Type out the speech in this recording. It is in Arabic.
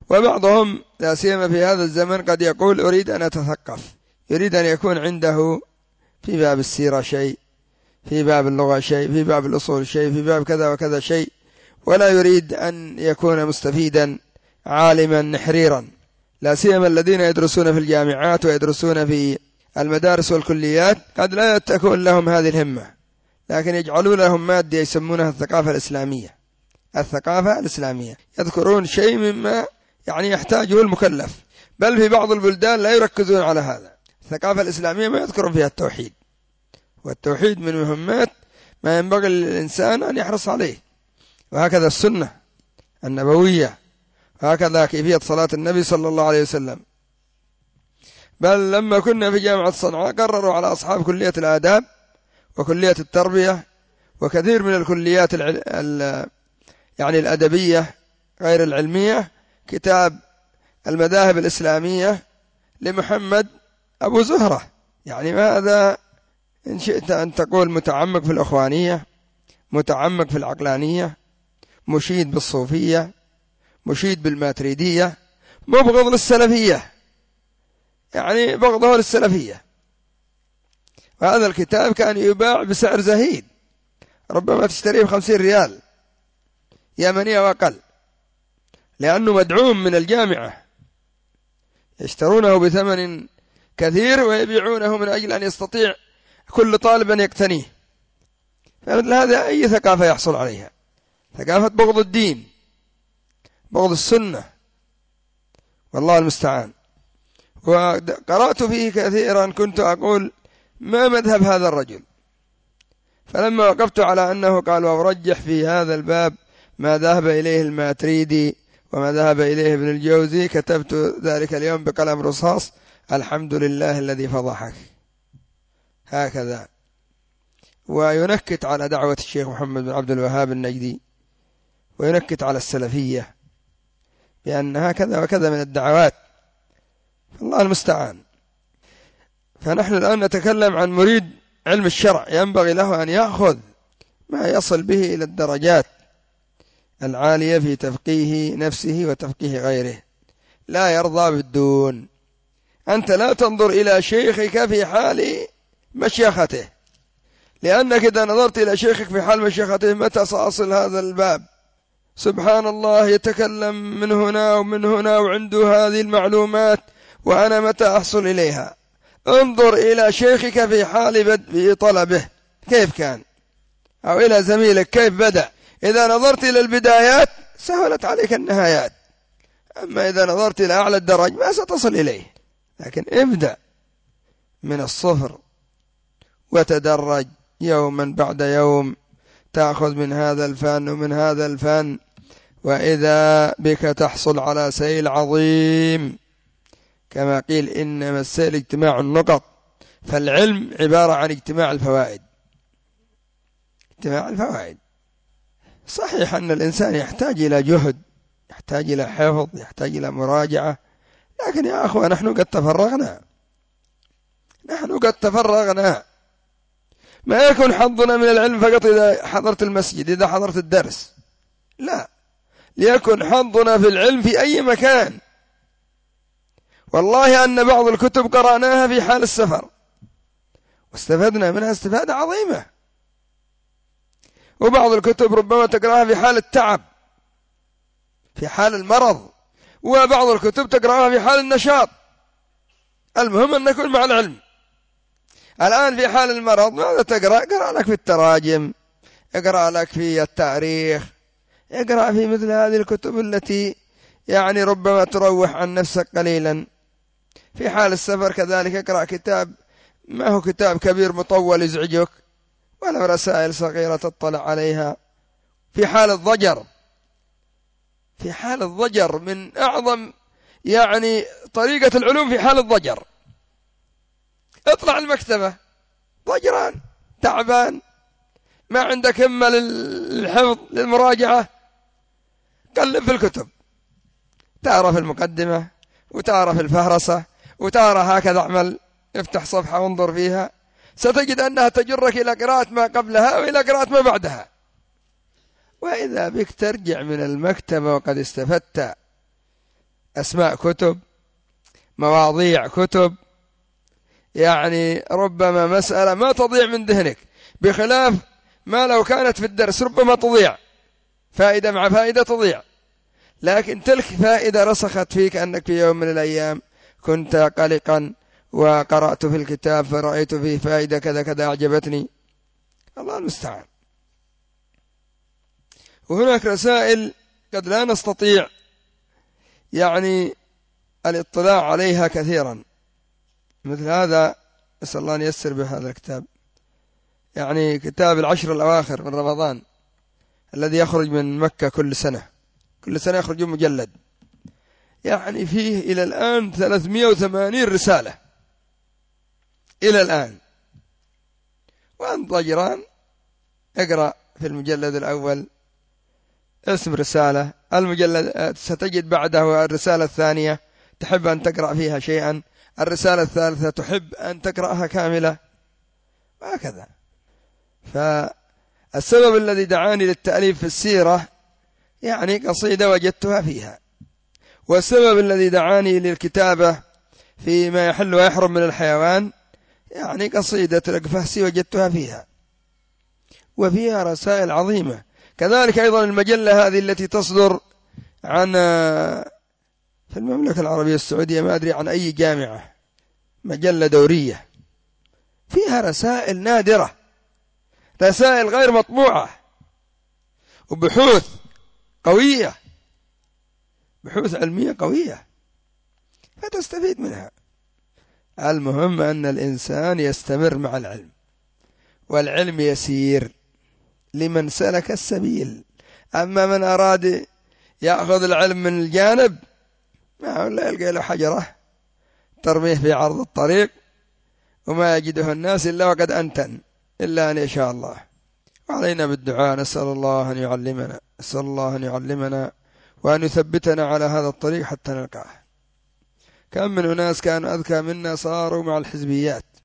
وبعضهم لا سيما في هذا الزمن قد يقول أريد أن أتثقف، يريد أن يكون عنده في باب السيرة شيء، في باب اللغة شيء، في باب الأصول شيء، في باب كذا وكذا شيء، ولا يريد أن يكون مستفيدا عالما نحريرا، لا سيما الذين يدرسون في الجامعات ويدرسون في المدارس والكليات قد لا تكون لهم هذه الهمة، لكن يجعلون لهم مادة يسمونها الثقافة الإسلامية. الثقافة الإسلامية يذكرون شيء مما يعني يحتاجه المكلف، بل في بعض البلدان لا يركزون على هذا. الثقافة الإسلامية ما يذكرون فيها التوحيد، والتوحيد من مهمات ما ينبغي للإنسان أن يحرص عليه، وهكذا السنة النبوية، وهكذا كيفية صلاة النبي صلى الله عليه وسلم. بل لما كنا في جامعة صنعاء قرروا على أصحاب كلية الآداب وكلية التربية وكثير من الكليات يعني الأدبية غير العلمية كتاب المذاهب الإسلامية لمحمد أبو زهرة. يعني ماذا إن شئت أن تقول متعمق في الأخوانية، متعمق في العقلانية، مشيد بالصوفية، مشيد بالماتريدية، مبغض للسلفية، يعني بغضه للسلفية. وهذا الكتاب كان يباع بسعر زهيد، ربما تشتريه ب50 ريال يمنية وأقل، لأنه مدعوم من الجامعة، يشترونه بثمن كثير ويبيعونه من أجل أن يستطيع كل طالب أن يقتنيه. فمثل هذا أي ثقافة يحصل عليها؟ ثقافة بغض الدين، بغض السنة، والله المستعان. وقرأت فيه كثيرا كنت أقول ما مذهب هذا الرجل، فلما وقفت على أنه قال وأرجح في هذا الباب ما ذهب إليه الماتريدي وما ذهب إليه ابن الجوزي، كتبت ذلك اليوم بقلم رصاص: الحمد لله الذي فضحك. هكذا. وينكت على دعوة الشيخ محمد بن عبد الوهاب النجدي، وينكت على السلفية بأنها كذا وكذا من الدعوات، الله المستعان. فنحن الآن نتكلم عن مريد علم الشرع، ينبغي له أن يأخذ ما يصل به إلى الدرجات العالية في تفقيه نفسه وتفقيه غيره، لا يرضى بالدون. أنت لا تنظر إلى شيخك في حال مشيخته، لأنك إذا نظرت إلى شيخك في حال مشيخته متى سأصل هذا الباب؟ سبحان الله، يتكلم من هنا ومن هنا وعنده هذه المعلومات، وأنا متى أحصل إليها؟ انظر إلى شيخك في حال طلبه كيف كان، أو إلى زميلك كيف بدأ. إذا نظرت إلى البدايات سهلت عليك النهايات، أما إذا نظرت إلى أعلى الدرج ما ستصل إليه. لكن ابدأ من الصفر وتدرج يوما بعد يوم، تأخذ من هذا الفن ومن هذا الفن، وإذا بك تحصل على سيل عظيم. كما قيل إنما السيل اجتماع النقط، فالعلم عبارة عن اجتماع الفوائد. اجتماع الفوائد. صحيح أن الإنسان يحتاج إلى جهد، يحتاج إلى حفظ، يحتاج إلى مراجعة، لكن يا أخوة نحن قد تفرغنا. ما يكون حظنا من العلم فقط إذا حضرت المسجد، إذا حضرت الدرس، لا، ليكن حظنا في العلم في أي مكان. والله أن بعض الكتب قرأناها في حال السفر واستفدنا منها استفادة عظيمة، وبعض الكتب ربما تقرأها في حال التعب، في حال المرض، وبعض الكتب تقرأها في حال النشاط. المهم أن نكون مع العلم. الآن في حال المرض ماذا تقرأ؟ اقرأ لك في التراجم، اقرأ لك في التاريخ، اقرأ في مثل هذه الكتب التي يعني ربما تروح عن نفسك قليلا. في حال السفر كذلك اقرأ كتاب ما هو كتاب كبير مطول يزعجك، ولو رسائل صغيرة تطلع عليها. في حال الضجر من أعظم يعني طريقة العلوم، في حال الضجر اطلع المكتبة ضجران تعبان، ما عندك همة للحفظ للمراجعة، قلب في الكتب، تعرف المقدمة وتعرف الفهرسة وتعرف هكذا، اعمل افتح صفحة وانظر فيها، ستجد أنها تجرك إلى قراءة ما قبلها وإلى قراءة ما بعدها. وإذا بك ترجع من المكتبة وقد استفدت أسماء كتب، مواضيع كتب، يعني ربما مسألة ما تضيع من ذهنك، بخلاف ما لو كانت في الدرس ربما تضيع، فائدة مع فائدة تضيع، لكن تلك فائدة رسخت فيك أنك في يوم من الأيام كنت قلقا وقرأت في الكتاب فرأيت فيه فائدة كذا كذا أعجبتني. الله المستعان. وهناك رسائل قد لا نستطيع يعني الاطلاع عليها كثيرا، مثل هذا نسأل الله أن ييسر بهذا الكتاب، يعني كتاب العشر الأواخر من رمضان الذي يخرج من مكة كل سنة يخرج مجلد، يعني فيه إلى الآن 380 رسالة إلى الآن. وأنت ضجران اقرأ في المجلد الأول اسم رسالة، المجلد ستجد بعده الرسالة الثانية تحب أن تقرأ فيها شيئا، الرسالة الثالثة تحب أن تقرأها كاملة، وهكذا. فالسبب الذي دعاني للتأليف في السيرة يعني قصيدة وجدتها فيها، والسبب الذي دعاني للكتابة فيما يحل ويحرم من الحيوان يعني قصيدة الأقفهسي وجدتها فيها، وفيها رسائل عظيمة. كذلك أيضا المجلة هذه التي تصدر عن في المملكة العربية السعودية، ما أدري عن أي جامعة، مجلة دورية، فيها رسائل نادرة، رسائل غير مطبوعة، وبحوث قوية، بحوث علمية قوية، فتستفيد منها. المهم أن الإنسان يستمر مع العلم، والعلم يسير لمن سلك السبيل، أما من أراد يأخذ العلم من الجانب لا يلقى له حجرة ترميه في عرض الطريق، وما يجده الناس إلا وقد أنتن، إلا أن يشاء الله. وعلينا بالدعاء، نسأل الله أن يعلمنا وأن يثبتنا على هذا الطريق حتى نلقاه. كم من أناس كانوا أذكى منا صاروا مع الحزبيات.